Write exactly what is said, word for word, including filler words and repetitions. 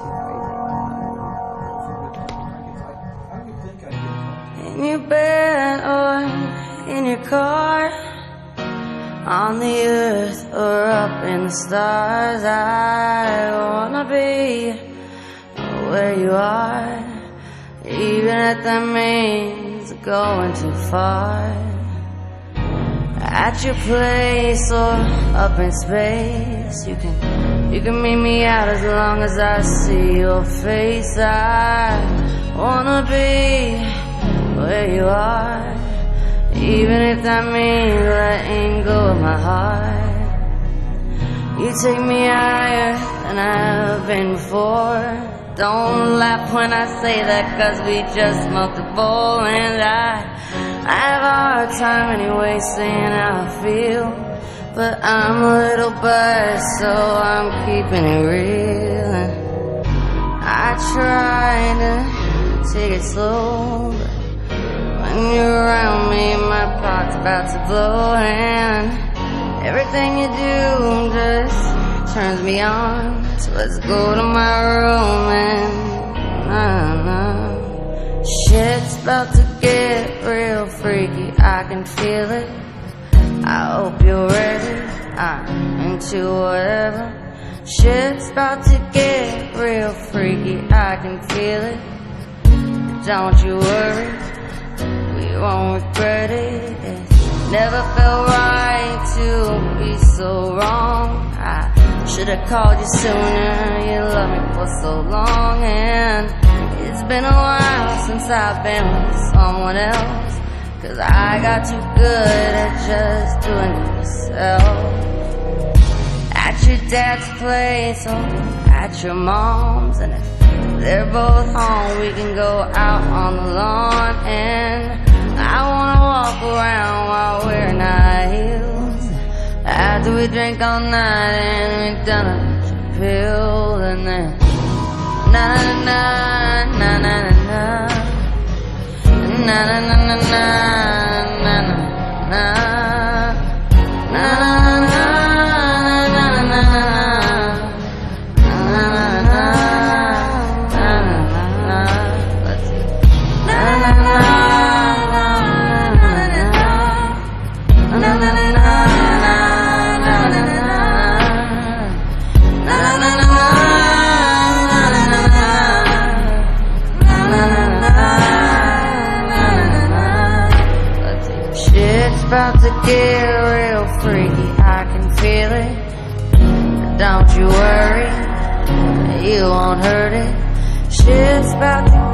In your bed or in your car, on the earth or up in the stars, I wanna be where you are, even if that means going too far. At your place or up in space, you can you can meet me out as long as I see your face. I wanna be where you are, even if that means letting go of my heart. You take me higher than I've been before. Don't laugh when I say that, cause we just smoked a bowl. And I, I have a hard time anyway saying how I feel, but I'm a little buzzed, so I'm keeping it real. And I try to take it slow, but when you're around me, my pot's about to blow. And everything you do just turns me on. So let's go to my room and nah, nah. Shit's about to get real freaky, I can feel it. I hope you're ready, I'm into whatever. Shit's about to get real freaky, I can feel it. Don't you worry, we won't regret it. It never felt right to be so wrong. I should've called you sooner, you loved me for so long. And it's been a while since I've been with someone else, cause I got too good at just doing it myself. At your dad's place or at your mom's, and if they're both home, we can go out on the lawn. And I wanna walk around while wearing high heels, after we drink all night and we've done a bunch of pills. And then na na na na na na na na na na na na na na na. About to get real freaky, I can feel it. Don't you worry, you won't hurt it. Shit's about to